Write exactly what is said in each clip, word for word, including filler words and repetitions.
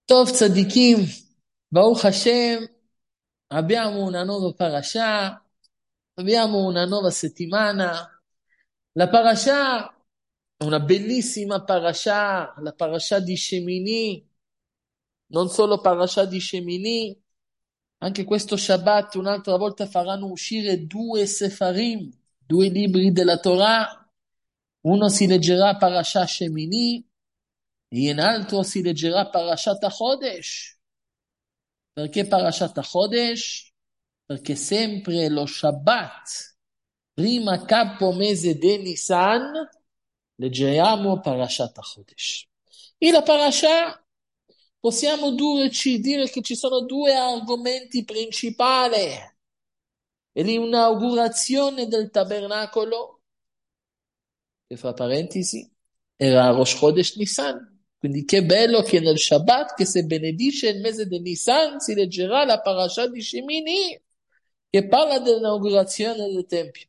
Tov Tzadikim, Baruch Hashem, abbiamo una nuova parasha, abbiamo una nuova settimana. La parasha è una bellissima parasha, la parasha di Shemini, non solo parasha di Shemini, anche questo Shabbat un'altra volta faranno uscire due Sefarim, due libri della Torah. Uno si leggerà parasha Shemini e in altro si leggerà parashat HaChodesh. Perché Parashat HaChodesh? Perché sempre lo Shabbat, prima capo mese di Nisan, leggiamo Parashat HaChodesh. E la Parasha possiamo dirci, dire che ci sono due argomenti principali. E l'inaugurazione del tabernacolo, che fra parentesi, era Rosh Chodesh Nisan. Quindi che bello che nel Shabbat, che se benedice il mese di Nisan, si leggerà la parasha di Shemini, che parla dell'inaugurazione del Tempio.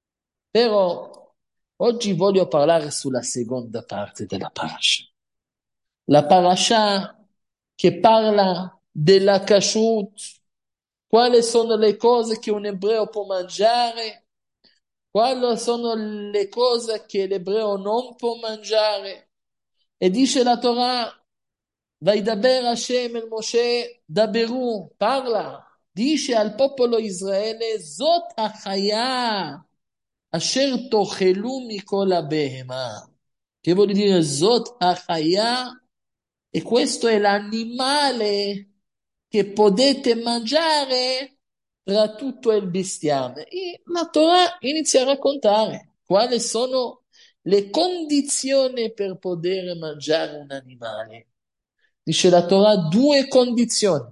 Però oggi voglio parlare sulla seconda parte della parasha. La parasha che parla della kashrut, quali sono le cose che un ebreo può mangiare, quali sono le cose che l'ebreo non può mangiare. E dice la Torah, Vaidaber Hashem el Moshe, Daberu, parla, dice al popolo Israele, Zot hachaya, asher tochelu mikol habehema. Che vuol dire Zot hachaya? E questo è l'animale che potete mangiare tra tutto il bestiame. E la Torah inizia a raccontare quali sono le condizioni per poter mangiare un animale. Dice la Torah due condizioni.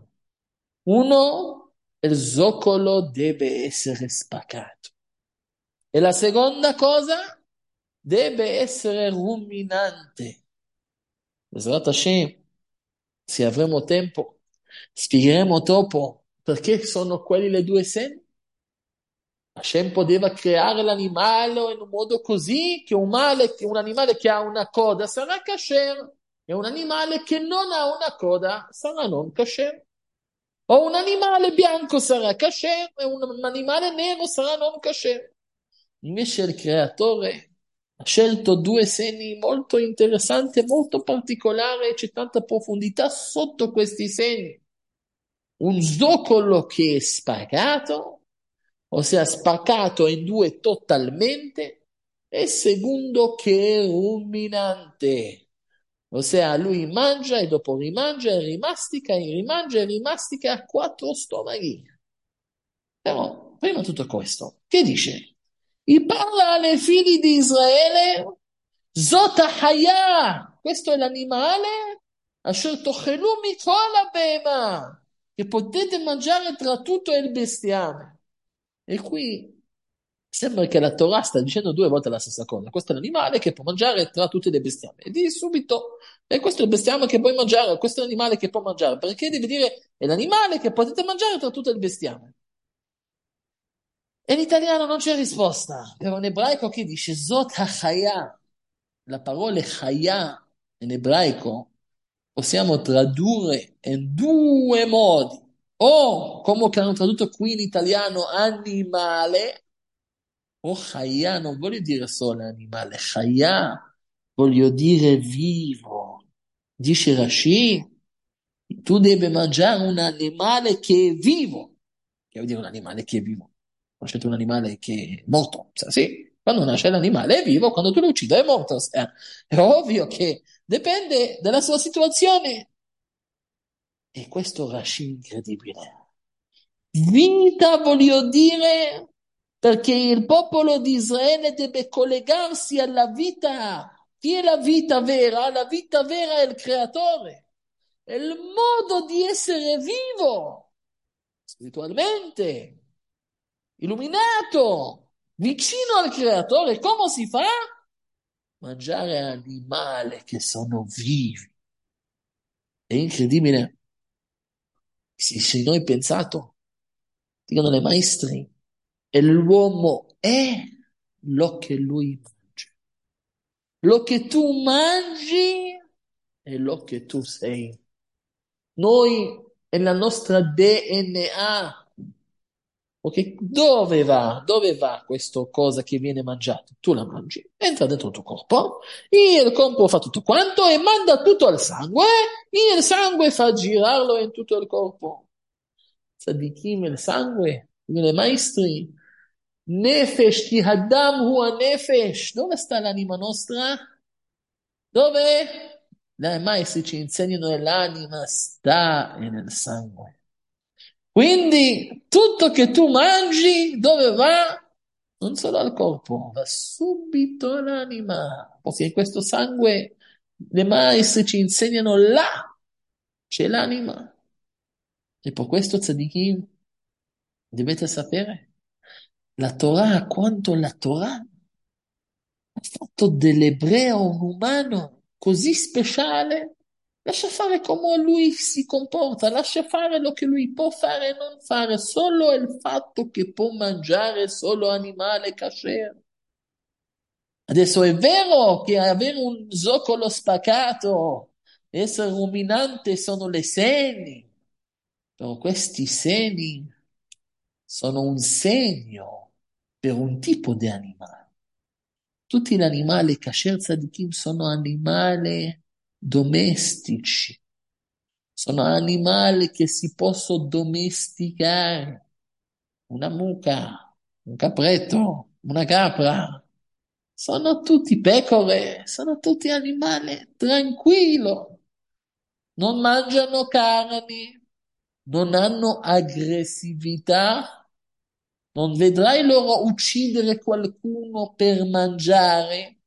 Uno, il zoccolo deve essere spaccato. E la seconda cosa, deve essere ruminante. Besrat Hashem, se avremo tempo, spiegheremo dopo perché sono quelli le due segni. Hashem poteva creare l'animale in un modo così che un, male, che un animale che ha una coda sarà kasher e un animale che non ha una coda sarà non kasher. O un animale bianco sarà kasher e un animale nero sarà non kasher. Invece il creatore ha scelto due segni molto interessanti, molto particolari, e c'è tanta profondità sotto questi segni. Un zoccolo che è spaccato, ossia spaccato in due totalmente, e secondo che è ruminante, ossia lui mangia e dopo rimangia e rimastica e rimangia e rimastica a quattro stomachi. Però, prima di tutto questo, che dice? E parla alle figli di Israele, Zota Haya, questo è l'animale, Asher tochelu mikol habema, che potete mangiare tra tutto il bestiame. E qui sembra che la Torah sta dicendo due volte la stessa cosa. Questo è l'animale che può mangiare tra tutte le bestiame. E di subito, e questo è il bestiame che puoi mangiare, questo è l'animale che può mangiare. Perché devi dire, è l'animale che potete mangiare tra tutto il bestiame. E in italiano non c'è risposta, però in ebraico che dice Zot HaChaya, la parola Chaya in ebraico possiamo tradurre in due modi, o come che hanno tradotto qui in italiano animale, o Chaya non voglio dire solo animale, Chaya voglio dire vivo. Dice Rashi, tu devi mangiare un animale che è vivo. Che vuol dire un animale che è vivo? Conoscete un animale che è morto? Sì, quando nasce l'animale è vivo, quando tu lo uccidi è morto. Eh, È ovvio che dipende dalla sua situazione. E questo Rashi incredibile. Vita voglio dire perché il popolo di Israele deve collegarsi alla vita. Chi è la vita vera? La vita vera è il creatore. È il modo di essere vivo, spiritualmente, illuminato, vicino al creatore. Come si fa? Mangiare animali che sono vivi. È incredibile. Se, se noi pensato, dicono le maestri, e l'uomo è lo che lui mangia. Lo che tu mangi è lo che tu sei. Noi è la nostra D N A. Ok? Dove va? Dove va questa cosa che viene mangiata? Tu la mangi, entra dentro il tuo corpo, il corpo fa tutto quanto e manda tutto al sangue, e il sangue fa girarlo in tutto il corpo. Tzadikim, il sangue, come i maestri. Nefesh, ki hadam hua nefesh. Dove sta l'anima nostra? Dove? Dai maestri ci insegnano che l'anima sta nel sangue. Quindi tutto che tu mangi, dove va? Non solo al corpo, va subito all'anima. Perché in questo sangue le maestri ci insegnano là c'è l'anima. E per questo tzadikim dovete sapere, la Torah, quanto la Torah ha fatto dell'ebreo un umano così speciale, lascia fare come lui si comporta, lascia fare lo che lui può fare e non fare, solo il fatto che può mangiare solo animale kasher. Adesso è vero che avere un zoccolo spaccato, essere ruminante sono le seni, però questi seni sono un segno per un tipo di animale. Tutti gli animali kasher tzadikim sono animali domestici, sono animali che si possono domesticare. Una mucca, un capretto, una capra, sono tutti pecore, sono tutti animali tranquillo, non mangiano carni, non hanno aggressività, non vedrai loro uccidere qualcuno per mangiare.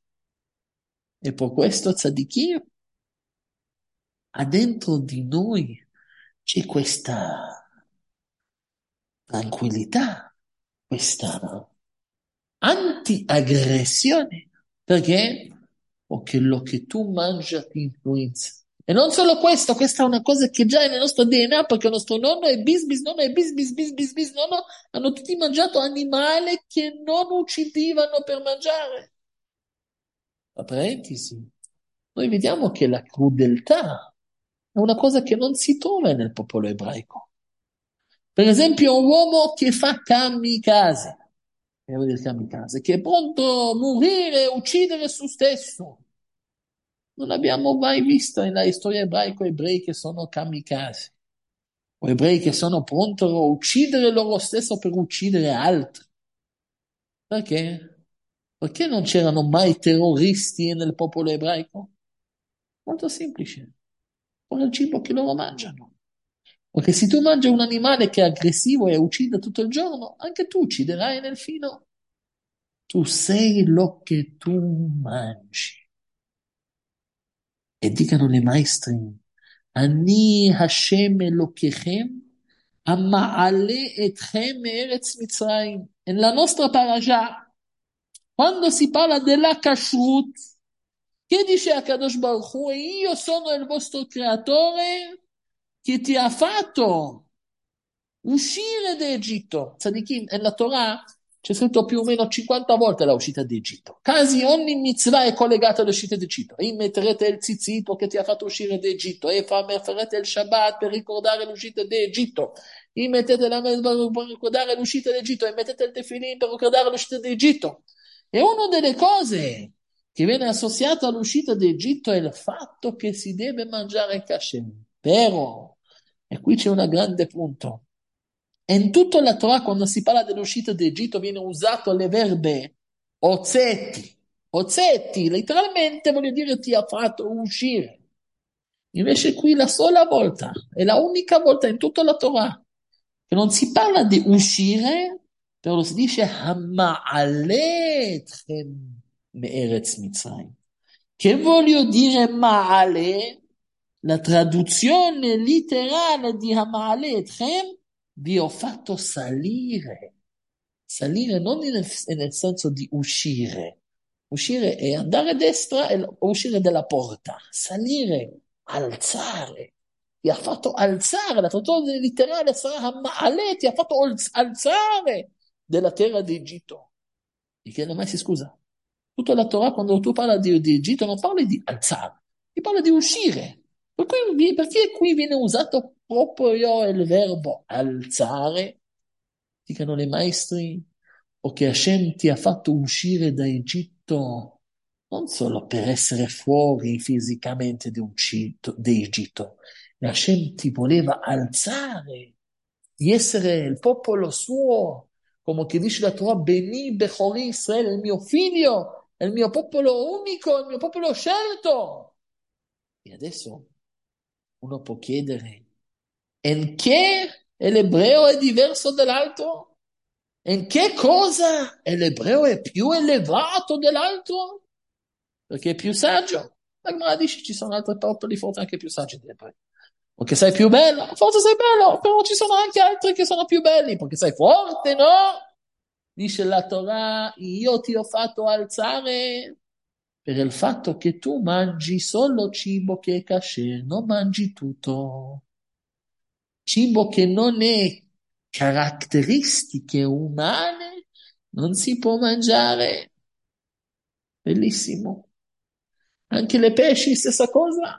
E per questo tzadikim ha dentro di noi c'è questa tranquillità, questa anti-aggressione. Perché? Perché lo che tu mangi ti influenza. E non solo questo, questa è una cosa che già è nel nostro D N A, perché il nostro nonno e bis bis nonno e bis bis bis bis bis nonno hanno tutti mangiato animali che non uccidevano per mangiare. Tra parentesi, noi vediamo che la crudeltà è una cosa che non si trova nel popolo ebraico. Per esempio, un uomo che fa kamikaze, che vuol dire kamikaze, che è pronto a morire, uccidere se stesso. Non abbiamo mai visto nella storia ebraica ebrei che sono kamikaze, o ebrei che sono pronti a uccidere loro stesso per uccidere altri. Perché? Perché non c'erano mai terroristi nel popolo ebraico? Molto semplice, con il cibo che loro mangiano. Perché se tu mangi un animale che è aggressivo e uccide tutto il giorno, anche tu ucciderai nel fino. Tu sei lo che tu mangi. E dicano le maestre, Ani Hashem Elokechem, Amma'ale etchem Eretz Mitzrayim. Nella nostra parasha, quando si parla della kashrut, che dice a Kadosh Baruch Hu, io sono il vostro creatore che ti ha fatto uscire d'Egitto. Tzadikim, nella Torah c'è scritto più o meno cinquanta volte la uscita d'Egitto. Quasi ogni mitzvah è collegata all'uscita d'Egitto. E metterete il tzitzit che ti ha fatto uscire d'Egitto. E farete il Shabbat per ricordare l'uscita d'Egitto. E mettete la mezza per ricordare l'uscita d'Egitto. E mettete il tefillin per ricordare l'uscita d'Egitto. E una delle cose che viene associata all'uscita d'Egitto è il fatto che si deve mangiare kasher. Però, e qui c'è un grande punto. E in tutta la Torah, quando si parla dell'uscita d'Egitto, viene usato le verbe ozetti. Ozetti, letteralmente vuol dire ti ha fatto uscire. Invece qui la sola volta, è la unica volta in tutta la Torah, che non si parla di uscire, però si dice Hama'aletchem me'eretz Mitzrayim. Che voglio dire Ma'ale? La traduzione letterale di Hama'aletchem, vi ho fatto salire. Salire non nel, nel senso di uscire. Uscire è andare a destra e uscire dalla porta. Salire, alzare. Ti ha fatto alzare. La traduzione letterale sarà Hama'ale, ti ha fatto alzare della terra d'Egitto. E che mai si scusa. Tutta la Torah, quando tu parli di, di Egitto, non parli di alzare, ti parla di uscire. Per cui- perché qui viene usato proprio il verbo alzare? Dicono le maestri, o che Hashem ti ha fatto uscire da Egitto non solo per essere fuori fisicamente di un cito- di Egitto, ma Hashem ti voleva alzare, di essere il popolo suo, come che dice la Torah, Beni Bechori Israele, il mio figlio, è il mio popolo unico, il mio popolo scelto. E adesso uno può chiedere, in che l'ebreo è diverso dall'altro? In che cosa l'ebreo è più elevato dell'altro? Perché è più saggio. La Gemara dice ci sono altri popoli forse anche più saggi dell'ebreo. Perché sei più bello, forse sei bello, però ci sono anche altri che sono più belli, perché sei forte, no? Dice la Torah, io ti ho fatto alzare per il fatto che tu mangi solo cibo che è kasher, non mangi tutto. Cibo che non è caratteristiche umane, non si può mangiare. Bellissimo. Anche le pesci, stessa cosa.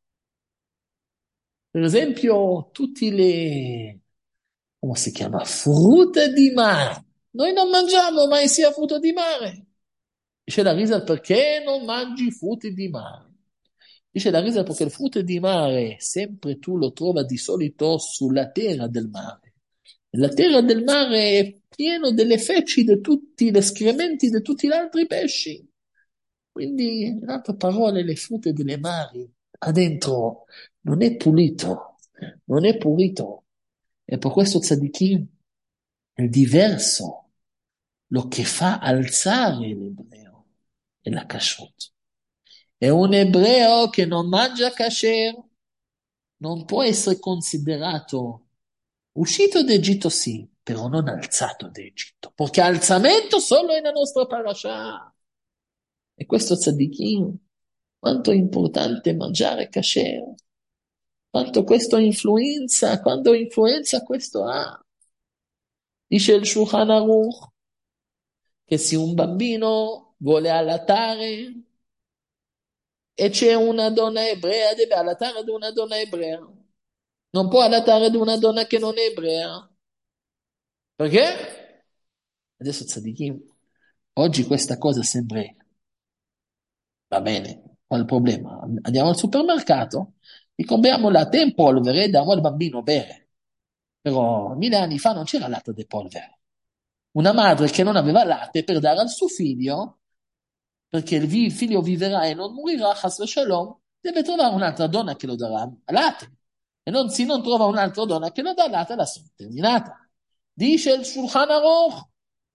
Per esempio, tutti le, come si chiama? Frutta di mare. Noi non mangiamo mai sia frutta di mare. Dice la risa perché non mangi frutti di mare? Dice la risa perché il frutto di mare sempre tu lo trovi di solito sulla terra del mare. E la terra del mare è piena delle feci di tutti gli escrementi di tutti gli altri pesci. Quindi, in altre parole, le frutte delle mari adentro non è pulito, non è pulito. E per questo tzadikim è diverso. Lo che fa alzare l'ebreo è la kashrut. E un ebreo che non mangia kasher non può essere considerato uscito d'Egitto, sì, però non alzato d'Egitto, perché alzamento solo è nella nostra parasha. E questo tzadikim, quanto è importante mangiare kasher, quanto questo influenza, quanto influenza questo ha. Dice il Shulchan Aruch che se un bambino vuole allattare e c'è una donna ebrea, deve allattare ad una donna ebrea. Non può allattare ad una donna che non è ebrea. Perché? Adesso tzadikim, oggi questa cosa sembra, va bene, qual è il problema? Andiamo al supermercato e compriamo latte in polvere e diamo al bambino a bere. Però mille anni fa non c'era latte di polvere. Una madre che non aveva latte per dare al suo figlio, perché il vi- figlio vivrà e non morirà, chas shalom, deve trovare un'altra donna che lo darà latte. E non, se non trova un'altra donna che lo dà latte, la sono terminata. Dice il Shulchan Aruch,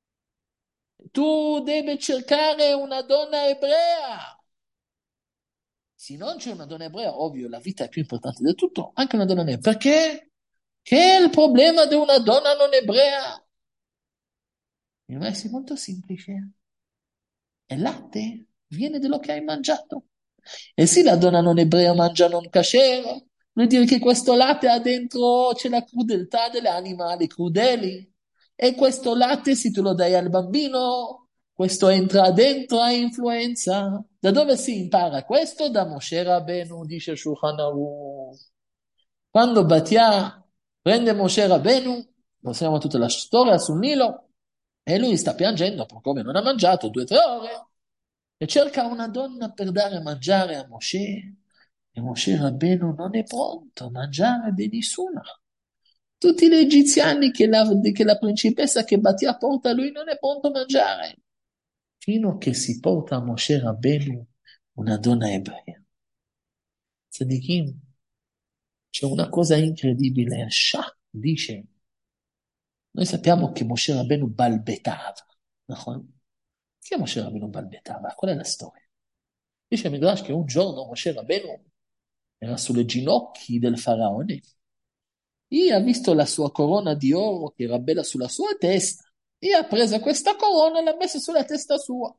tu devi cercare una donna ebrea. Se non c'è una donna ebrea, ovvio, la vita è più importante di tutto, anche una donna ebrea. Perché? Che è il problema di una donna non ebrea? Il è molto semplice. Il latte viene da quello che hai mangiato. E se la donna non ebrea mangia non kasher, vuol dire che questo latte ha dentro, c'è la crudeltà degli animali crudeli. E questo latte, se tu lo dai al bambino, questo entra dentro a influenza. Da dove si impara questo? Da Moshe Rabbeinu, dice Shulchan Aruch. Quando Battia prende Moshe Rabbeinu, lo sappiamo tutta la storia sul Nilo, e lui sta piangendo per come non ha mangiato due o tre ore, e cerca una donna per dare a mangiare a Moshe, e Moshe Rabbeinu non è pronto a mangiare di nessuna. Tutti gli egiziani che la, che la principessa che Battia porta a lui non è pronto a mangiare, fino a che si porta a Moshe Rabbeinu una donna ebrea. Tzadikim, c'è una cosa incredibile. Shah dice, noi sappiamo che Moshe Rabbeinu balbettava. No? Che Moshe Rabbeinu balbettava? Qual è la storia? Dice Midrash che un giorno Moshe Rabbeinu era sulle ginocchia del faraone e ha visto la sua corona di oro che era bella sulla sua testa e ha preso questa corona e l'ha messa sulla testa sua.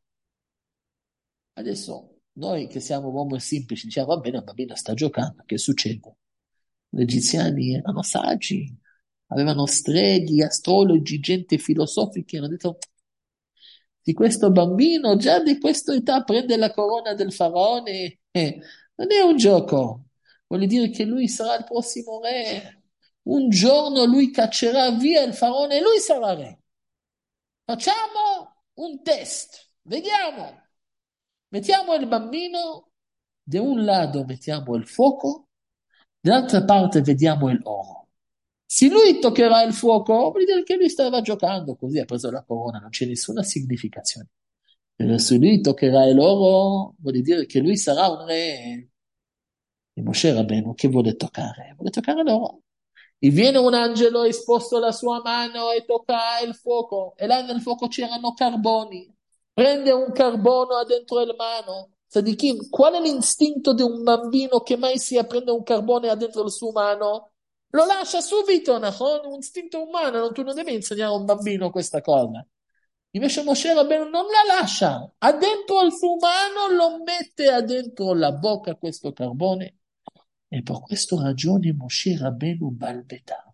Adesso noi che siamo uomini semplici diciamo va bene, il bambino sta giocando, che succede? Gli egiziani erano saggi, avevano streghi, astrologi, gente filosofica, hanno detto di questo bambino già di questa età prende la corona del faraone, eh, non è un gioco. vuol dire che lui sarà il prossimo re. Un giorno lui caccerà via il faraone e lui sarà re. Facciamo un test, vediamo. Mettiamo il bambino, da un lato mettiamo il fuoco, dall'altra parte vediamo il oro. Se lui toccherà il fuoco, vuol dire che lui stava giocando così, ha preso la corona, non c'è nessuna significazione. Però se lui toccherà l'oro, vuol dire che lui sarà un re. E Moshe Rabbeinu che vuole toccare? Vuole toccare l'oro. E viene un angelo, esposto la sua mano e tocca il fuoco. E là nel fuoco c'erano carboni. Prende un carbono dentro il mano. Sadikim, qual è l'istinto di un bambino che mai sia prende un carbone dentro la sua mano? Lo lascia subito, no? Un istinto umano, non, tu non devi insegnare a un bambino questa cosa. Invece Moshe Rabbeinu non la lascia, ha dentro il suo mano, lo mette dentro la bocca questo carbone e per questa ragione Moshe Rabbeinu balbettava.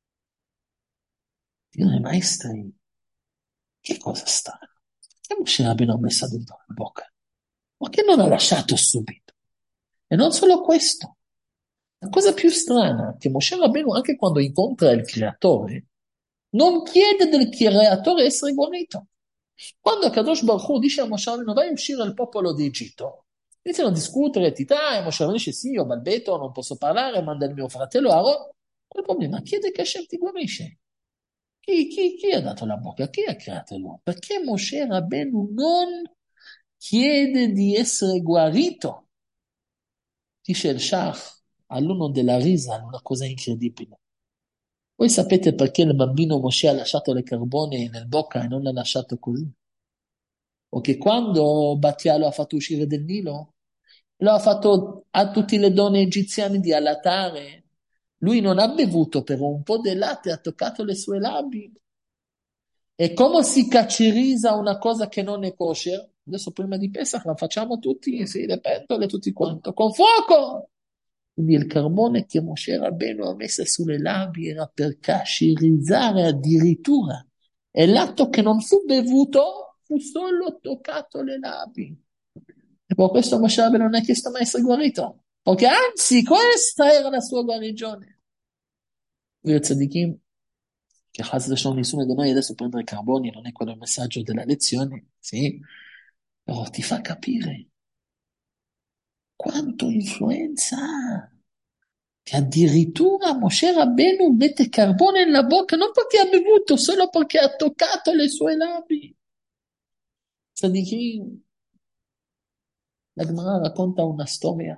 Dire, maestri, che cosa sta? Che Moshe Rabbeinu ha messo dentro la bocca? Ma che non ha lasciato subito? E non solo questo. La cosa più strana è che Moshe Rabbeinu, anche quando incontra il creatore, non chiede del creatore essere guarito. Quando Kadosh Baruch Hu dice a Moshe Rabbeinu vai a uscire il popolo di Egitto, iniziano a discutere, tità, e Moshe Rabbeinu dice sì, io balbetto, non posso parlare, manda il mio fratello Aaron. Quel problema, chiede che Hashem ti guarisce. Chi, chi, chi ha dato la bocca? Chi ha creato l'uomo? Perché Moshe Rabbeinu non chiede di essere guarito? Dice il Shah all'uno della risa una cosa incredibile. Voi sapete perché il bambino Moshe ha lasciato le carbone nel bocca e non l'ha lasciato così? O che quando Battia lo ha fatto uscire del Nilo, lo ha fatto a tutte le donne egiziane di allatare. Lui non ha bevuto, però un po' del latte ha toccato le sue labbra. E come si caccerizza una cosa che non è kosher? Adesso prima di Pesach la facciamo tutti, sì, le pentole, tutti quanto, con fuoco! Quindi il carbone che Moshe Rabbeinu ha messo sulle labbra era per cacerizzare addirittura. E l'atto che non fu bevuto fu solo toccato le labbra. E per questo Moshe Rabbeinu non ha chiesto mai essere guarito. Perché anzi, questa era la sua guarigione. Io tzadikim, che Chas v'Shalom nessuno di noi adesso prendere carboni non è quello il messaggio della lezione, sì, però ti fa capire quanto influenza ha. Che addirittura Moshe Rabbeinu mette carbone nella bocca non perché ha bevuto, solo perché ha toccato le sue labbra. Tzadikim, la Gemara racconta una storia.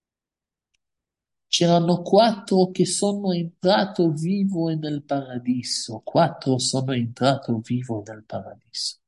C'erano quattro che sono entrato vivo nel paradiso. Quattro sono entrato vivo nel paradiso.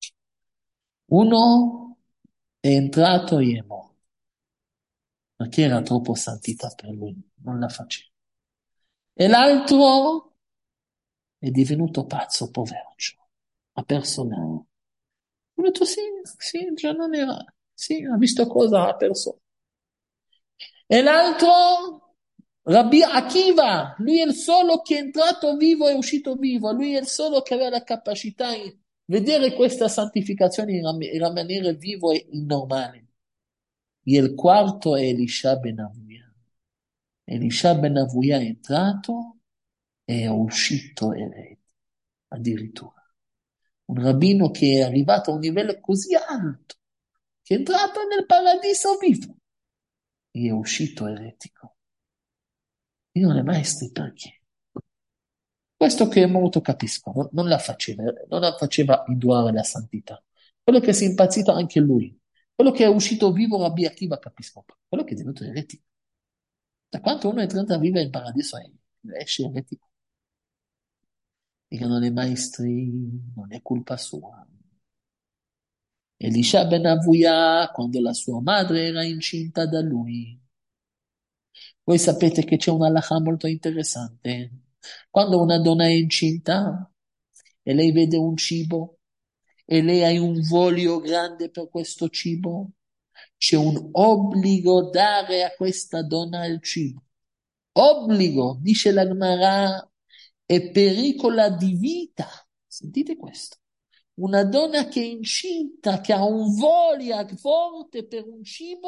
Uno è entrato e è morto, perché era troppo santità per lui, non la faceva. E l'altro è divenuto pazzo, poveraccio. Ha perso la... Ha detto sì, sì, già non era... Sì, ha visto cosa ha perso. E l'altro, Rabbi Akiva, lui è il solo che è entrato vivo e uscito vivo, lui è il solo che aveva la capacità di vedere questa santificazione e rimanere vivo e normale. E il quarto è Elisha ben Avuia. Elisha ben Avuia è entrato e è uscito erede, addirittura. Un rabbino che è arrivato a un livello così alto, che è entrato nel paradiso vivo e è uscito eretico. Io non è maestri perché? Questo che è molto capisco, non, non la faceva, non la faceva indurare la santità. Quello che si è impazzito anche lui. Quello che è uscito vivo Rabbi Akiva capisco. Quello che è divenuto eretico. Da quanto uno è entrato a vivere in paradiso è, esce eretico. Dicono le maestri, non è colpa sua. Elisha ben Avuia, quando la sua madre era incinta da lui. Voi sapete che c'è una halakha molto interessante. Quando una donna è incinta e lei vede un cibo e lei ha un voglio grande per questo cibo, c'è un obbligo dare a questa donna il cibo. Obbligo, dice la Gemara, è pericola di vita. Sentite questo. Una donna che è incinta, che ha un voglia forte per un cibo,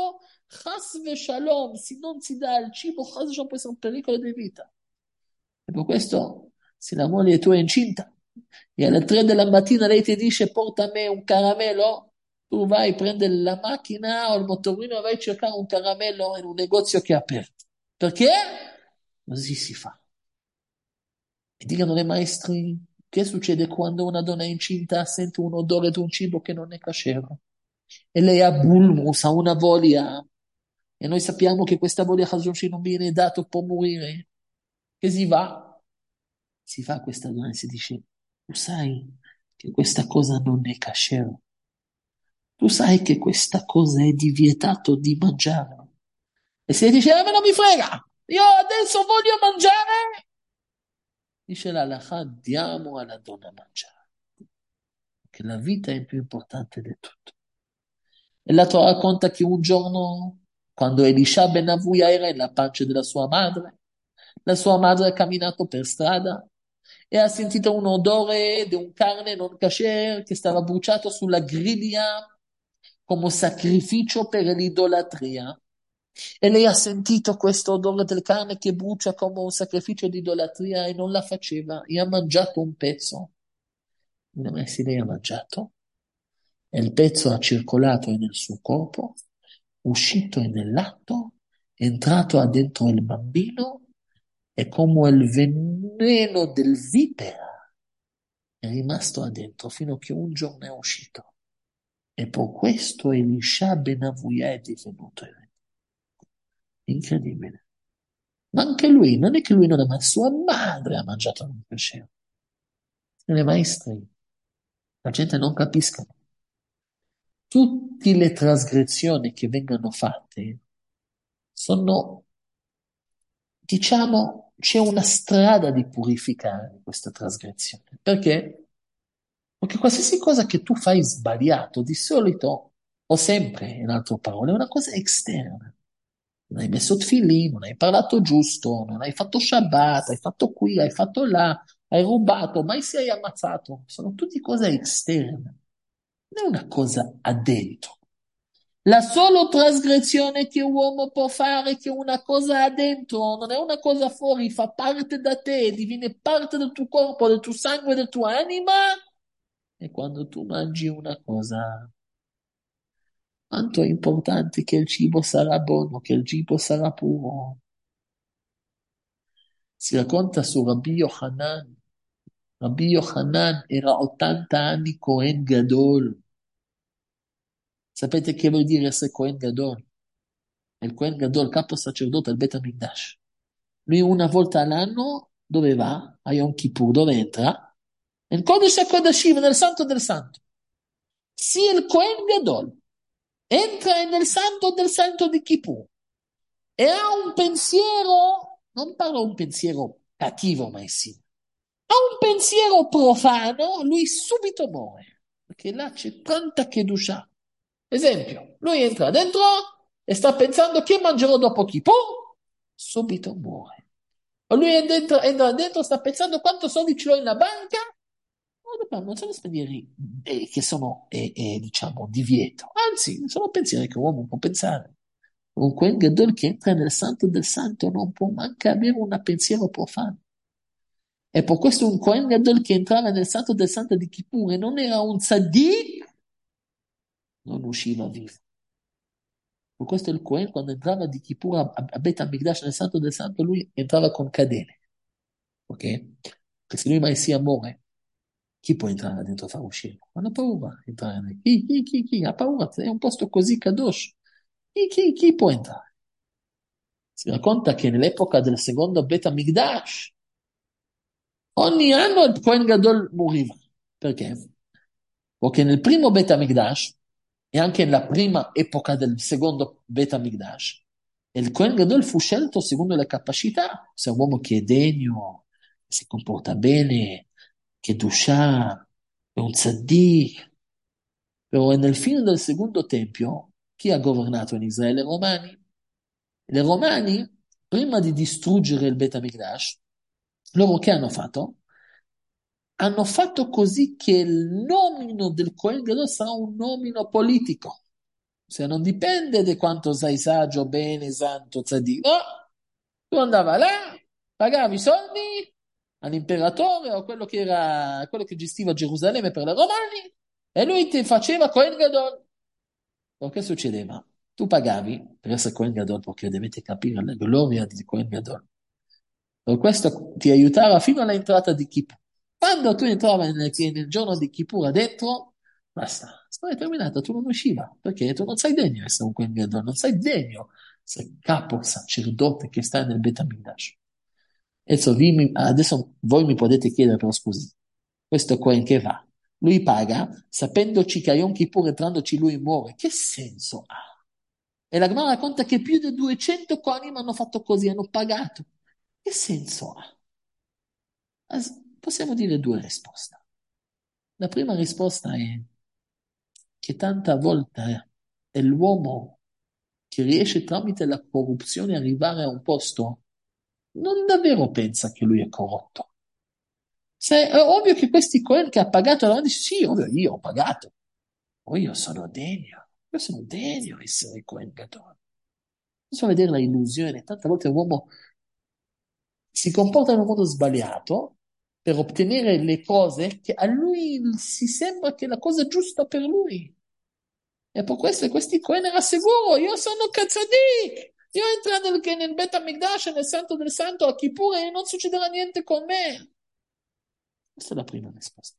Chas ve shalom, se non si dà il cibo, chas ve shalom può essere un pericolo di vita. E per questo, se la moglie tua è incinta e alle tre della mattina lei ti dice porta a me un caramello, tu vai, prendi la macchina o il motorino e vai a cercare un caramello in un negozio che è aperto. Perché? Così si fa. E dicano le maestri, che succede quando una donna è incinta sente un odore di un cibo che non è kasher? E lei ha bulmus, ha una voglia, e noi sappiamo che questa voglia Khashoggi non viene dato, può morire. Che si va? Si fa questa donna e si dice, tu sai che questa cosa non è kasher, tu sai che questa cosa è di vietato di mangiare. E se dice, a me non mi frega, io adesso voglio mangiare, dice la halakha, diamo alla donna a mangiare, che la vita è più importante di tutto. E la Torah racconta che un giorno, quando Elisha ben Avuia era nella pancia della sua madre, la sua madre ha camminato per strada e ha sentito un odore di un carne non kasher che stava bruciato sulla griglia come sacrificio per l'idolatria. E lei ha sentito questo odore del carne che brucia come un sacrificio di idolatria e non la faceva, e ha mangiato un pezzo. Una messa lei ha mangiato e il pezzo ha circolato nel suo corpo, uscito nell'atto, entrato dentro il bambino e come il veleno del vipera è rimasto dentro fino a che un giorno è uscito. E per questo Elisha ben Avuia è divenuto re. Incredibile. Ma anche lui, non è che lui non ha mangiato, sua madre ha mangiato un pesce. Le maestri, la gente non capisca. Tutte le trasgressioni che vengono fatte sono, diciamo, c'è una strada di purificare questa trasgressione. Perché? Perché qualsiasi cosa che tu fai sbagliato, di solito, o sempre, in altre parole, è una cosa esterna. Non hai messo tefillin, non hai parlato giusto, non hai fatto Shabbat, hai fatto qui, hai fatto là, hai rubato, mai sei ammazzato. Sono tutte cose esterne, non è una cosa addentro. La sola trasgressione che un uomo può fare è che una cosa addentro, non è una cosa fuori, fa parte da te, diviene parte del tuo corpo, del tuo sangue, del tuo anima. E quando tu mangi una cosa, quanto è importante che il cibo sarà buono, che il cibo sarà puro. Si racconta su Rabbi Yochanan. Rabbi Yochanan era ottanta anni Cohen Gadol. Sapete che vuol dire essere Cohen Gadol? Il Cohen Gadol, capo sacerdote al Bet HaMikdash. Lui una volta all'anno, dove va? A Yom Kippur, dove entra? Nel Kodesh HaKodashim, nel Santo del Santo. Sì, il Cohen Gadol entra nel Santo del Santo di Kippur e ha un pensiero, non parlo un pensiero cattivo, ma sì, ha un pensiero profano, lui subito muore, perché là c'è tanta Kedusha. Esempio, lui entra dentro e sta pensando che mangerò dopo Kippur, subito muore. O lui è dentro, entra dentro, sta pensando quanto soldi ce l'ho in la banca, no, non sono pensieri eh, che sono, eh, eh, diciamo, divieto, anzi, sono pensieri che l'uomo può pensare. Un Kohen Gadol che entra nel santo del santo non può manco avere un pensiero profano. E per questo un Kohen Gadol che entrava nel santo del santo di Kippur e non era un tzaddik, non usciva vivo. Per questo il Kohen quando entrava di Kippur a, a Bet HaMikdash nel santo del santo, lui entrava con cadene. Ok? Perché se lui mai sia muore, chi può entrare dentro e far uscire? Hanno paura di entrare. Chi, chi, chi, chi? Ha paura, è un posto così kadosh. Chi, chi, chi può entrare? Si racconta che nell'epoca del secondo Bet HaMikdash, ogni anno il Kohen Gadol moriva. Perché? Perché nel primo Bet HaMikdash e anche nella prima epoca del secondo Bet HaMikdash, il Kohen Gadol fu scelto secondo le capacità, se è un uomo che è degno, che si comporta bene, che è dusha, è un tzaddik. Però nel fine del secondo tempio, chi ha governato in Israele? I Romani. I Romani, prima di distruggere il Bet HaMikdash, loro che hanno fatto? Hanno fatto così che il nomino del Kohen Gadol sarà un nomino politico. Se non dipende da quanto sei saggio, bene, santo, tzaddik, no, tu andava là, pagavi i soldi all'imperatore o quello che era, quello che gestiva Gerusalemme per i romani e lui ti faceva Cohen Gadol. Perché succedeva? Tu pagavi per essere Cohen Gadol perché dovete capire la gloria di Cohen Gadol. Per questo ti aiutava fino all'entrata di Kippur. Quando tu entravi nel, nel giorno di Kippur dentro, basta, storia terminata, tu non usciva, perché tu non sei degno di essere un Kohen Gadol, non sei degno di essere capo sacerdote che sta nel Bet HaMikdash. Adesso, vi mi- adesso voi mi potete chiedere, però scusi, questo Kohen che va, lui paga, sapendoci che a Yom Kippur entrandoci lui muore, che senso ha? E la Gemara racconta che più di duecento Kohanim hanno fatto così, hanno pagato. Che senso ha? As- Possiamo dire due risposte. La prima risposta è che tanta volta è l'uomo che riesce tramite la corruzione ad arrivare a un posto, non davvero pensa che lui è corrotto. Se, è ovvio che questi Cohen che ha pagato davanti, sì, ovvio, io ho pagato, o io sono degno, io sono degno di essere Cohen Gadol. Bisogna vedere la illusione, tante volte l'uomo si comporta in un modo sbagliato per ottenere le cose che a lui si sembra che è la cosa giusta per lui. E per questo questi Cohen era sicuro, io sono Kazzadik, io entro nel, nel Bet HaMikdash, nel Santo del Santo, a Kippur e non succederà niente con me. Questa è la prima risposta.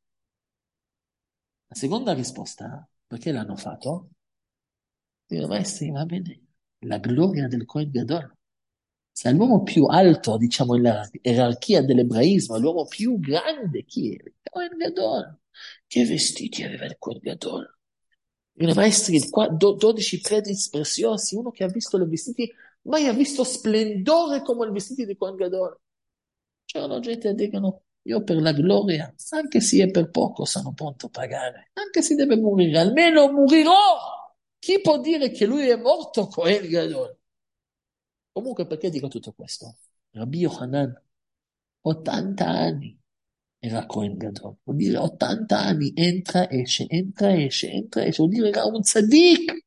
La seconda risposta, perché l'hanno fatto? Dire, maestri, va bene, la gloria del Cohen Gadol. Se è l'uomo più alto, diciamo, nella gerarchia dell'ebraismo, l'uomo più grande, chi è? Il Cohen Gadol. Che vestiti aveva il Cohen Gadol? I maestri, qua, do- dodici predici preziosi, uno che ha visto i vestiti, mai ha visto splendore come i vestiti di Cohen Gadol. C'erano gente che dicono, io per la gloria, anche se è per poco, sono pronto a pagare, anche se deve morire, almeno morirò. Chi può dire che lui è morto, Cohen Gadol? Comunque, perché dico tutto questo? Rabbi Yohanan, ottanta anni, era Cohen Gadol, vuol dire ottanta anni, entra, esce, entra, esce, entra, esce, vuol dire era un tzaddik.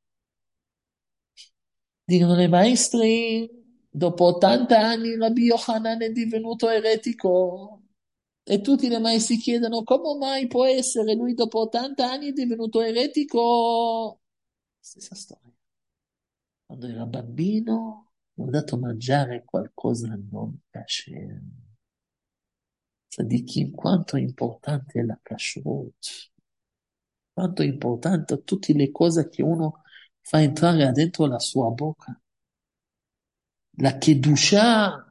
Dicono le maestri, dopo ottanta anni Rabbi Yohanan è divenuto eretico. E tutti i maestri chiedono come mai può essere lui dopo ottanta anni è divenuto eretico? Stessa storia. Quando era bambino, gli ho dato a mangiare qualcosa non kasher. Tzadikim, quanto è importante la kashrut, quanto è importante tutte le cose che uno fa entrare dentro la sua bocca. La Kedusha,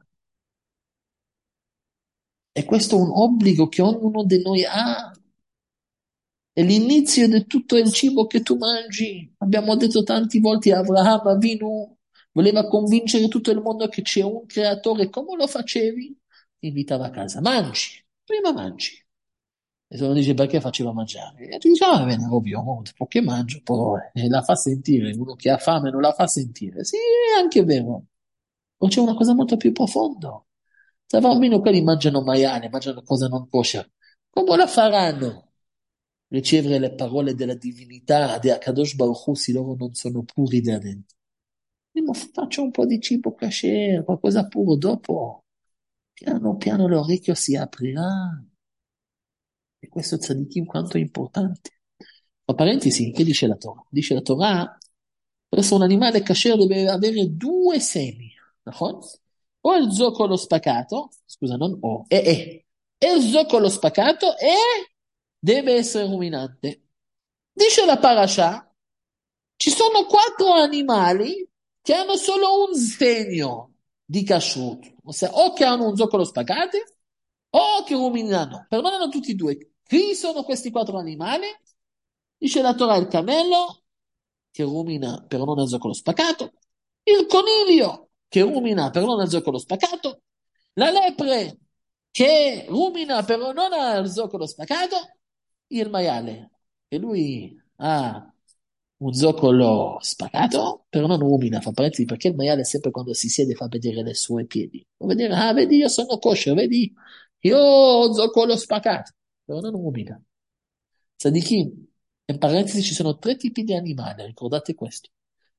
e questo è un obbligo che ognuno di noi ha. È l'inizio di tutto il cibo che tu mangi. Abbiamo detto tante volte, Abraham Avinu voleva convincere tutto il mondo che c'è un creatore. Come lo facevi? Ti invitava a casa, mangi, prima mangi. E se uno dice perché faceva mangiare? E tu dici, ah, va bene, ovvio, mo, perché mangio, poi eh, la fa sentire, uno che ha fame non la fa sentire. Sì, è anche vero. Ma c'è una cosa molto più profonda. Se almeno quelli mangiano maiale, mangiano cose non kosher, come la faranno? Ricevere le parole della divinità di Akadosh Baruch Hu se loro non sono puri da dentro. Prima faccio un po' di cibo kasher, qualcosa puro dopo. Piano piano l'orecchio si aprirà. E questo tzadikim quanto è importante. Tra parentesi, che dice la Torah? Dice la Torah, per essere un animale kasher deve avere due semi. נכון? O il zoccolo spaccato, scusa, non o, e e. E il zoccolo spaccato e deve essere ruminante. Dice la parasha, ci sono quattro animali che hanno solo un segno di kashrut, ossia o che hanno un zoccolo spaccato o che ruminano, però non hanno tutti e due. Chi sono questi quattro animali? Dice la Torah il cammello, che rumina però non ha il zoccolo spaccato, il coniglio, che rumina però non ha il zoccolo spaccato, la lepre, che rumina però non ha il zoccolo spaccato, il maiale, che lui ha un zoccolo spaccato, però non rumina, fa parentesi, perché il maiale sempre quando si siede fa vedere le sue piedi. Fa vedere, ah, vedi, io sono kosher, vedi, io ho zoccolo spaccato, però non rumina. Tzadikim, in parentesi ci sono tre tipi di animali, ricordate questo.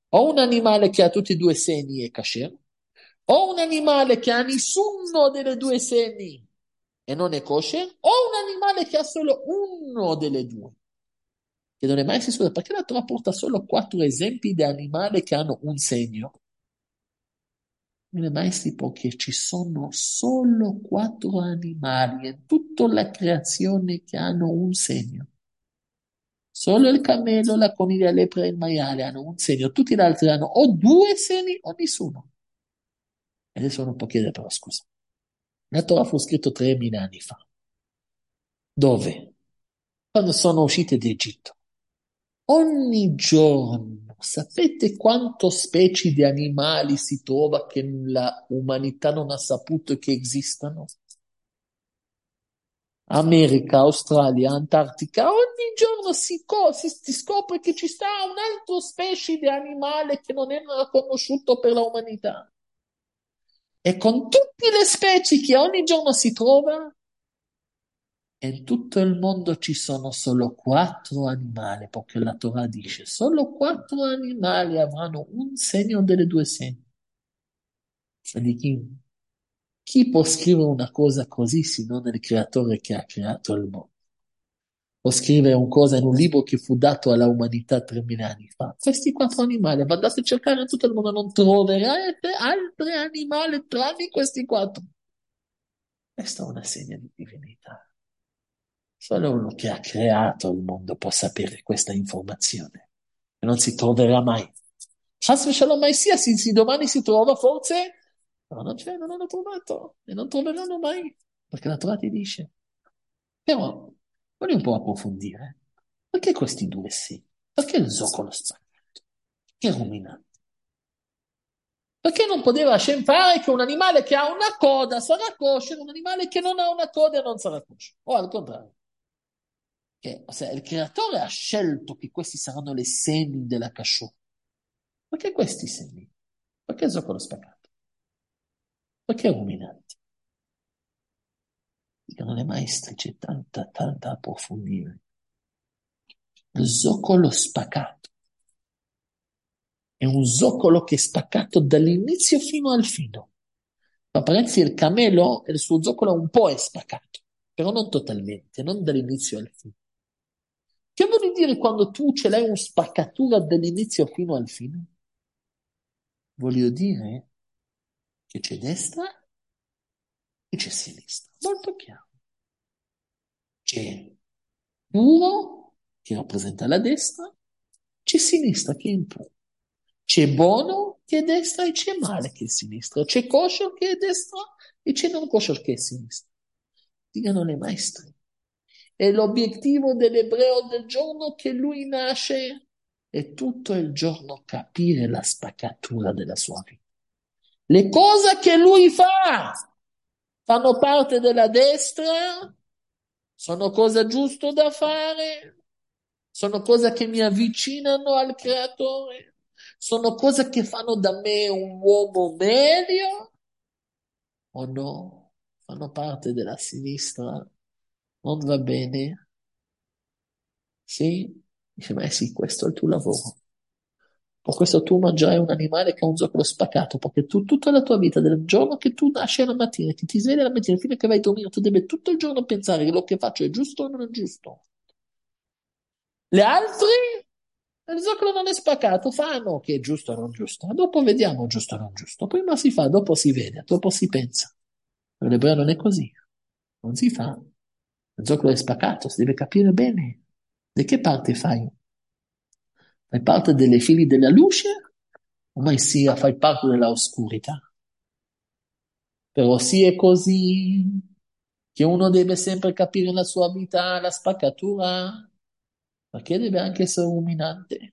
O un animale che ha tutti e due i seni è kasher, o un animale che ha nessuno delle due seni e non è kosher, o un animale che ha solo uno delle due. Che non è mai si scusa, perché la Torah porta solo quattro esempi di animali che hanno un segno? Non è mai si perché ci sono solo quattro animali in tutta la creazione che hanno un segno. Solo il cammello, la coniglia, la lepre e il maiale hanno un segno, tutti gli altri hanno o due segni o nessuno. E adesso non può chiedere però scusa. La Torah fu scritto tremila anni fa. Dove? Quando sono usciti d'Egitto. Ogni giorno, sapete quante specie di animali si trova che l'umanità non ha saputo che esistano? America, Australia, Antartica, ogni giorno si, co- si- si scopre che ci sta un'altra specie di animale che non era conosciuto per l'umanità. E con tutte le specie che ogni giorno si trova, in tutto il mondo ci sono solo quattro animali, perché la Torah dice solo quattro animali avranno un segno delle due segni. Sadichim, chi può scrivere una cosa così se non il creatore che ha creato il mondo? O scrivere una cosa in un libro che fu dato alla umanità tremila anni fa. Questi quattro animali, ma andate a cercare in tutto il mondo, non troverete altri animali tranne questi quattro. Questa è una segna di divinità. Solo uno che ha creato il mondo può sapere questa informazione. E non si troverà mai. Chas v'shalom mai sia, se se domani si trova, forse, no, non c'è, non l'hanno trovato. E non troveranno mai, perché la Torah ti dice. Però, voglio un po' approfondire. Perché questi due sì? Perché il zoccolo spaccato? Che ruminante. Perché non poteva Hashem fare che un animale che ha una coda sarà kosher, un animale che non ha una coda non sarà kosher? O al contrario. Che, ossia, il creatore ha scelto che questi saranno le semi della kashrut. Perché questi semi? Perché zoccolo spaccato? Perché ruminante? Dicono le maestre, c'è tanta, tanta approfondire. Lo zoccolo spaccato è un zoccolo che è spaccato dall'inizio fino al fine. Ma parentesi, il cammello, il suo zoccolo un po' è spaccato, però non totalmente, non dall'inizio al fine. Che vuol dire quando tu ce l'hai una spaccatura dall'inizio fino al fine? Voglio dire che c'è destra e c'è sinistra. Molto chiaro. C'è puro, che rappresenta la destra, c'è sinistra che è impuro. C'è buono che è destra e c'è male che è sinistra. C'è kosher che è destra e c'è non kosher che è sinistra. Dicano le maestre. E l'obiettivo dell'ebreo del giorno che lui nasce è tutto il giorno capire la spaccatura della sua vita. Le cose che lui fa fanno parte della destra, sono cose giuste da fare, sono cose che mi avvicinano al creatore, sono cose che fanno da me un uomo meglio o no? Fanno parte della sinistra, non va bene? Sì? Dice, ma sì, questo è il tuo lavoro. Per questo tu mangiare un animale che ha un zoccolo spaccato, perché tu tutta la tua vita, dal giorno che tu nasci alla mattina, che ti svegli la mattina, fino a che vai a dormire, tu devi tutto il giorno pensare che lo che faccio è giusto o non è giusto. Le altre, il zoccolo non è spaccato, fanno che è giusto o non giusto. Dopo vediamo giusto o non giusto. Prima si fa, dopo si vede, dopo si pensa. Per l'ebreo non è così. Non si fa. Il zoccolo è spaccato, si deve capire bene. Di che parte fai? Fai parte delle fili della luce o mai sia fai parte della oscurità? Però sì è così che uno deve sempre capire nella sua vita la spaccatura, perché deve anche essere ruminante.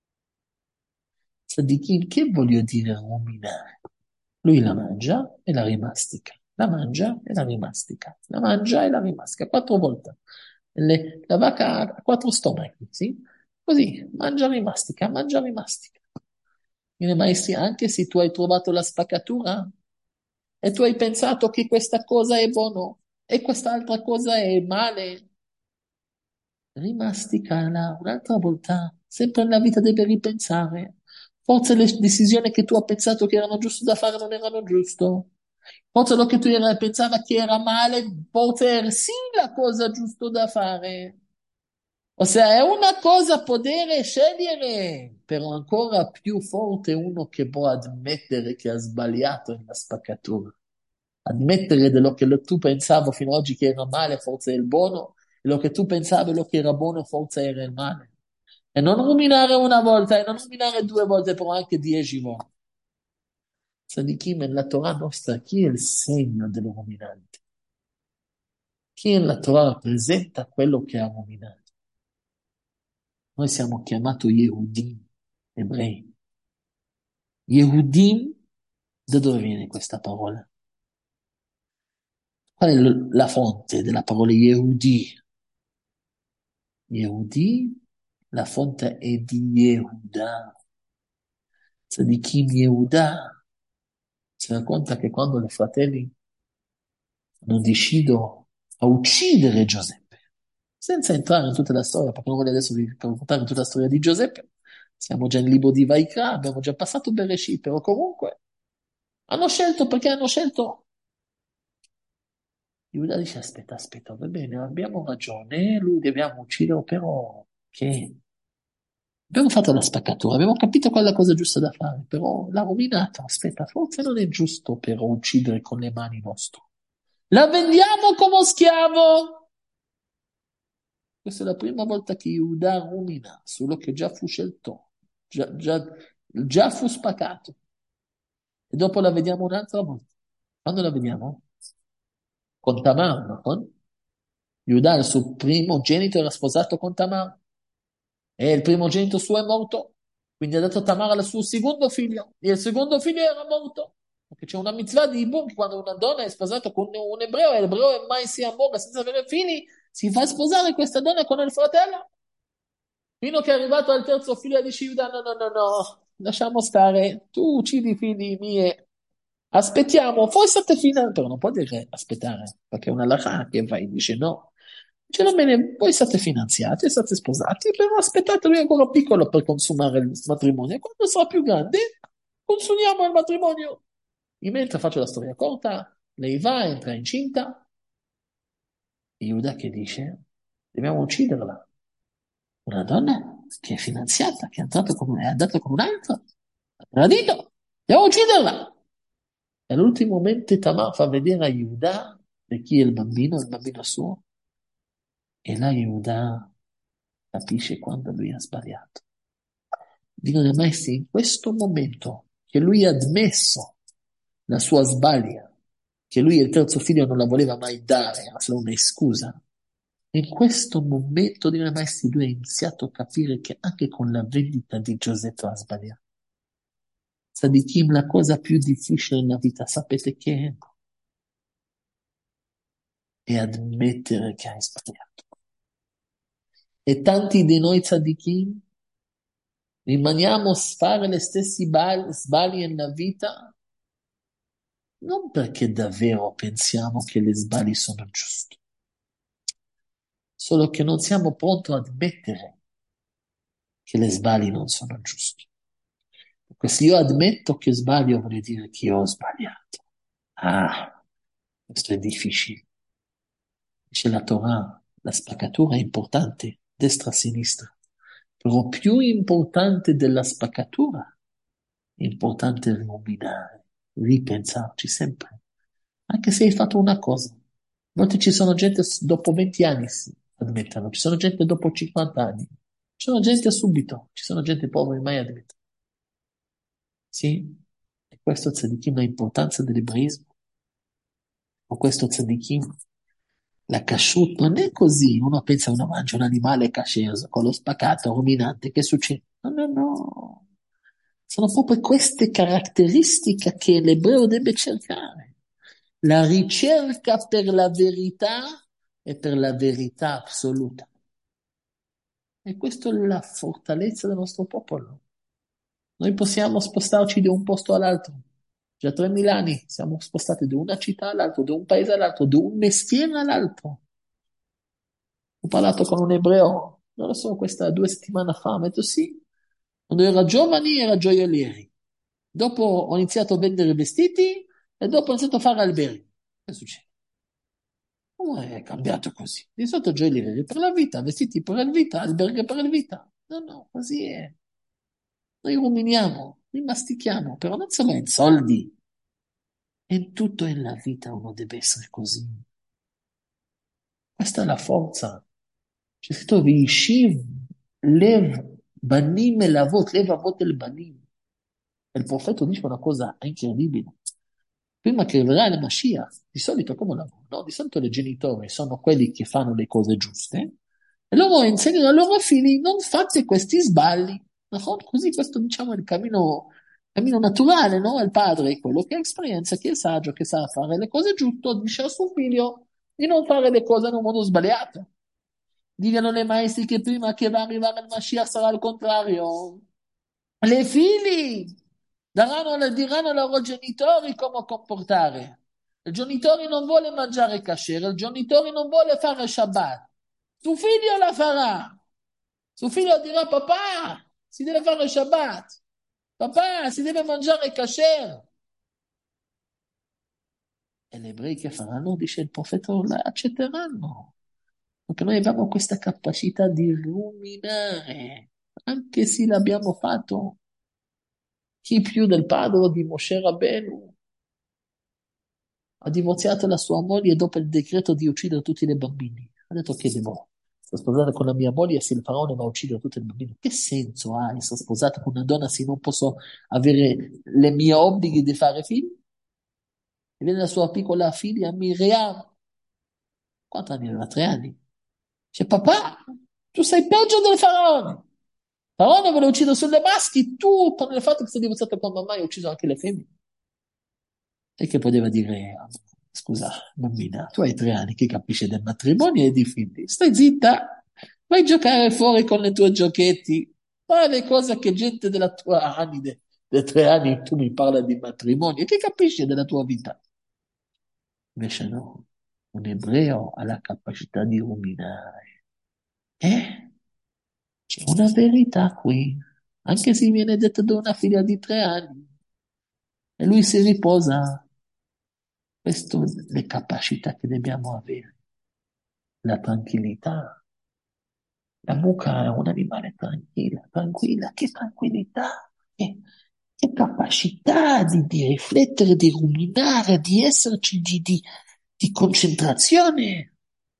Sadikin, che voglio dire ruminare? Lui la mangia e la rimastica, la mangia e la rimastica, la mangia e la rimastica, quattro volte. Le- la vacca ha quattro stomachi, sì? Così, mangia e rimastica, mangia e rimastica. Quindi, maestri, anche se tu hai trovato la spaccatura e tu hai pensato che questa cosa è buono e quest'altra cosa è male, rimasticala un'altra volta. Sempre nella vita devi ripensare. Forse le decisioni che tu hai pensato che erano giuste da fare non erano giuste. Forse lo che tu era- pensava che era male, forse era sì la cosa giusta da fare. Ossia, è una cosa poter scegliere, però ancora più forte uno che può ammettere che ha sbagliato nella spaccatura. Ammettere dello che lo- tu pensavi fino ad oggi che era male, forse è il buono, e lo che tu pensavi lo che era buono, forse era il male. E non ruminare una volta, e non ruminare due volte, però anche dieci volte. Tzadikim, nella Torah nostra, chi è il segno del ruminante? Chi nella Torah rappresenta quello che ha ruminato? Noi siamo chiamati Yehudim, ebrei. Yehudim, da dove viene questa parola? Qual è l- la fonte della parola Yehudi? Yehudi, la fonte è di Yehuda. Tzadikim Yehuda. Si racconta che quando i fratelli hanno deciso a uccidere Giuseppe, senza entrare in tutta la storia, perché non voglio adesso vi raccontare tutta la storia di Giuseppe, siamo già nel libro di Vaikra, abbiamo già passato Bereshit, però comunque hanno scelto perché hanno scelto. Giuda dice, aspetta, aspetta, va bene, abbiamo ragione, lui dobbiamo ucciderlo, però che abbiamo fatto la spaccatura, abbiamo capito qual è la cosa giusta da fare, però l'ha rovinato, aspetta, forse non è giusto però uccidere con le mani nostre. La vendiamo come schiavo! Questa è la prima volta che Giuda rumina, solo che già fu scelto, già, già, già fu spaccato. E dopo la vediamo un'altra volta. Quando la vediamo? Con Tamar, no? Con Giuda, il suo primogenito, era sposato con Tamar. E il primogenito suo è morto, quindi ha dato Tamar al suo secondo figlio, e il secondo figlio era morto. Perché c'è una mitzvah di Ibum, che quando una donna è sposata con un ebreo, e l'ebreo mai si amore senza avere figli, si fa sposare questa donna con il fratello. Fino che è arrivato al terzo figlio di Giuda, no, no, no, no, lasciamo stare, tu uccidi i figli miei, aspettiamo, forse te fino, però non può dire aspettare, perché è una lacha che va e dice no. Dice, va bene, voi siete finanziati, siete sposati, però aspettate lui è ancora piccolo per consumare il matrimonio, e quando sarà più grande, consumiamo il matrimonio. E mentre faccio la storia corta, lei va, entra incinta, e Giuda che dice, dobbiamo ucciderla. Una donna che è finanziata, che è andata con, è andata con un altro, ha tradito, devo ucciderla. E all'ultimo momento Tamar fa vedere a Giuda di chi è il bambino, il bambino suo, e là Giuda capisce quando lui ha sbagliato. Dicono i maestri, in questo momento che lui ha ammesso la sua sbaglia, che lui il terzo figlio non la voleva mai dare, era solo una scusa, in questo momento, dicono i maestri, lui ha iniziato a capire che anche con la vendita di Giuseppe ha sbagliato. Sadikim, la cosa più difficile nella vita, sapete che è? È ammettere che hai sbagliato. E tanti di noi tzadikim rimaniamo a fare gli stessi sbagli sbagli nella vita non perché davvero pensiamo che gli sbagli sono giusti, solo che non siamo pronti ad ammettere che gli sbagli non sono giusti. Perché se io ammetto che sbaglio, vuol dire che io ho sbagliato. Ah, questo è difficile. Dice la Torah, la spaccatura è importante, destra-sinistra. Però più importante della spaccatura, è importante ruminare, ripensarci sempre. Anche se hai fatto una cosa. A volte ci sono gente s- dopo venti anni si admettono, ci sono gente dopo cinquanta anni, ci sono gente subito, ci sono gente povera mai admette. Sì? E questo tzadikim l'importanza dell'ebraismo, o questo tzadikim, la kashrut non è così, uno pensa uno mangia un animale kasher, con lo spaccato, ruminante, che succede? No, no, no. Sono proprio queste caratteristiche che l'ebreo deve cercare. La ricerca per la verità e per la verità assoluta. E questa è la fortalezza del nostro popolo. Noi possiamo spostarci da un posto all'altro. Già tremila anni siamo spostati da una città all'altra, da un paese all'altro, da un mestiere all'altro. Ho parlato con un ebreo, non lo so, questa due settimane fa, mi ha detto sì, Quando ero giovane era gioiellieri. Dopo ho iniziato a vendere vestiti e dopo ho iniziato a fare alberghi. Che succede? Come è cambiato così? Di solito gioiellieri per la vita, vestiti per la vita, alberghi per la vita. No, no, così è. Noi ruminiamo, noi mastichiamo, però non solo in soldi. In tutto nella vita uno deve essere così. Questa è la forza. C'è scritto Vishiv Lev Banim e Lavot, Lev Avot el Banim. E il profeta dice una cosa incredibile. Prima che verrà il Mashiach, di solito come lavoro? No? Di solito i genitori sono quelli che fanno le cose giuste e loro insegnano ai loro figli non fate questi sbagli. No? Così questo diciamo è il cammino, cammino naturale, no? Il padre è quello che ha esperienza, che è saggio, che sa fare le cose giuste, dice a suo figlio di non fare le cose in un modo sbagliato. Dicono le maestri che prima che va a arrivare il Mashiach sarà il contrario. Le figli daranno, diranno ai loro genitori come comportare. Il genitore non vuole mangiare kasher, il genitore non vuole fare Shabbat. Suo figlio la farà. Suo figlio dirà, papà, si deve fare Shabbat. Papà, si deve mangiare kasher. E gli ebrei che faranno, dice il profeta, la accetteranno. Perché noi abbiamo questa capacità di ruminare, anche se l'abbiamo fatto. Chi più del padre di Moshe Rabbeinu ha divorziato la sua moglie dopo il decreto di uccidere tutti i bambini. Ha detto che devo essere sposata con la mia moglie se il faraone va a uccidere tutti i bambini. Che senso ha essere sposata con una donna se non posso avere le mie obblighi di fare figli? E viene la sua piccola figlia Miriam. Quanti anni aveva? Tre anni. Dice, papà, tu sei peggio del faraone. Il faraone vuole uccidere solo i maschi, tu, per il fatto che sei divorziato con mamma, hai ucciso anche le femmine. E che poteva dire, scusa, bambina, tu hai tre anni, che capisci del matrimonio e di figli? Stai zitta, vai a giocare fuori con i tuoi giochetti, fai le cose che gente della tua anni, de, de tre anni, tu mi parli di matrimonio, che capisci della tua vita? Invece no, un ebreo ha la capacità di ruminare. Eh? C'è una verità qui, anche se viene detto da una figlia di tre anni, e lui si riposa. Queste sono le capacità che dobbiamo avere, la tranquillità. La mucca è un animale tranquilla, tranquilla, che tranquillità, che, che capacità di, di riflettere, di ruminare, di esserci, di, di, di concentrazione.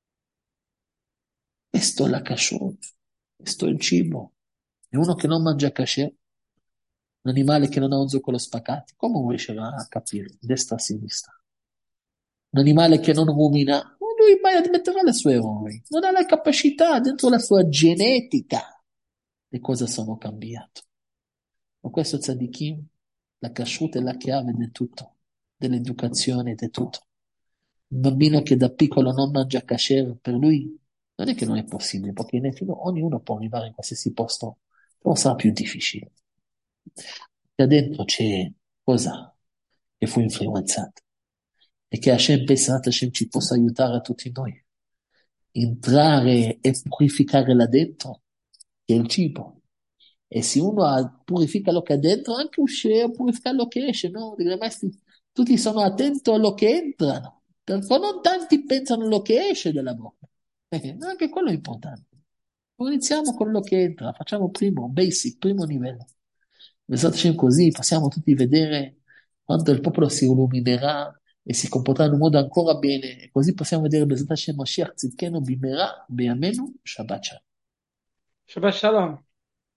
Questo è la kashrut, questo è il cibo. E uno che non mangia kasher, un animale che non ha un zoccolo spaccato, come riuscirà a capire destra a sinistra? Un animale che non rumina, lui vai a mettere le sue errori, non ha la capacità dentro la sua genetica le cose sono cambiate. Ma questo tzadikim, la kashrut è la chiave di tutto, dell'educazione, di tutto. Un bambino che da piccolo non mangia kasher, per lui non è che non è possibile, perché in effetti ognuno può arrivare in qualsiasi posto, però sarà più difficile. Da dentro c'è cosa che fu influenzata e che Hashem Pesach Hashem ci possa aiutare a tutti noi. Entrare e purificare là dentro, che è il cibo. E se uno ha- purifica lo che è dentro, anche uscire a purificare lo che esce, no? Dico, maestri, tutti sono attenti a lo che entrano, perché non tanti pensano a lo che esce dalla bocca. Eh, anche quello è importante. Iniziamo con quello che entra, facciamo primo, basic, primo livello. Pensate sempre così, possiamo tutti vedere quanto il popolo si illuminerà e si comporterà in un modo ancora bene, e così possiamo vedere Bezat Hashem Mashiach Tzidkenu Bimera Beyamenu Shabbat Shalom. Shabbat Shalom.